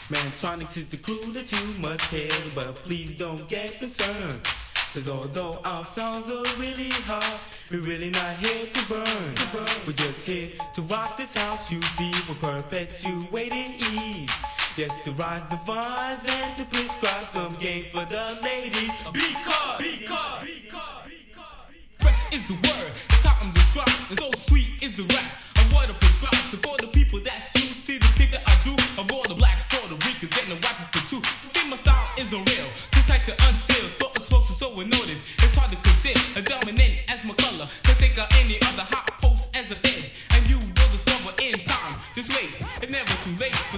Mantronics is the crew that you must hail, but please don't get concerned. Cause although our songs are really hard, we're really not here to burn. We're just here to rock this house, you see, we're perpetuating ease. Yes, to ride the vines and to prescribe some game for the ladies. Because fresh is the word, it's how I'm described, and so sweet is the rap. I'm what I prescribe, so for the people that's you, see the picture I drew of all the blacks, Puerto Ricans, and the white people too. See, my style is a real, two types of unsealed, so explosive, so we notice. It's hard to conceal, a dominant as my color, can think of any other hot post as I said, and you will discover in time. Just wait, it's never too late.